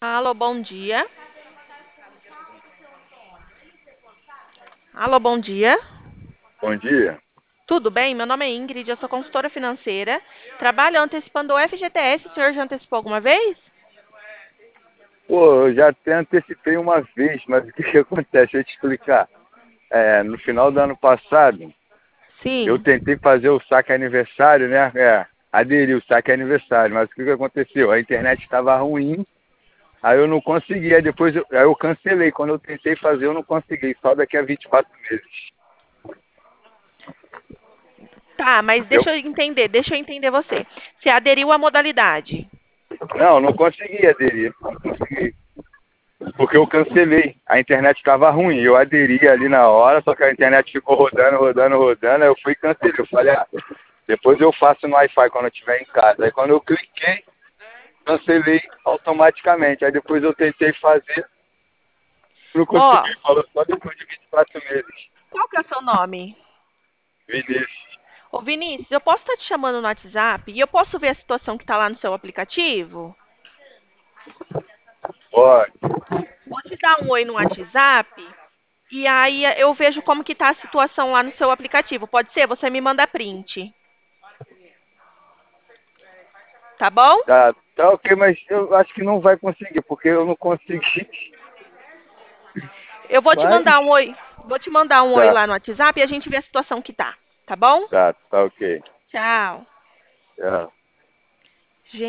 Alô, bom dia. Alô, bom dia. Bom dia. Tudo bem? Meu nome é Ingrid, eu sou consultora financeira. Trabalho antecipando o FGTS. O senhor já antecipou alguma vez? Pô, eu já até antecipei uma vez, mas o que que acontece? Deixa eu te explicar. No final do ano passado, eu Sim. tentei fazer o saque aniversário, né? Aderi o saque aniversário, mas o que que aconteceu? A internet estava ruim, aí eu não consegui, aí eu cancelei. Quando eu tentei fazer, eu não consegui, só daqui a 24 meses. Tá, mas Eu, deixa eu entender você. Você aderiu à modalidade. não consegui aderir, não consegui. Porque eu cancelei. A internet estava ruim. Eu aderi ali na hora, só que a internet ficou rodando, rodando, rodando. Aí eu fui e cancelei. Eu falei, depois eu faço no Wi-Fi quando eu estiver em casa. Aí quando eu cliquei, cancelei automaticamente. Aí depois eu tentei fazer, não Ó, consegui. Falou só depois de 24 meses. qual que é o seu nome? Vinícius, Ô, Vinícius, eu posso estar te chamando no WhatsApp e eu posso ver a situação que está lá no seu aplicativo? pode. Vou te dar um oi no WhatsApp e aí eu vejo como que está a situação lá no seu aplicativo. Pode ser? Você me manda print, tá bom? Tá ok, mas eu acho que não vai conseguir, porque eu não consegui. Eu vou te Mas, mandar um oi. Vou te mandar um oi tá, lá no WhatsApp e a gente vê a situação que tá. Tá bom? tá ok. Tchau. Tchau.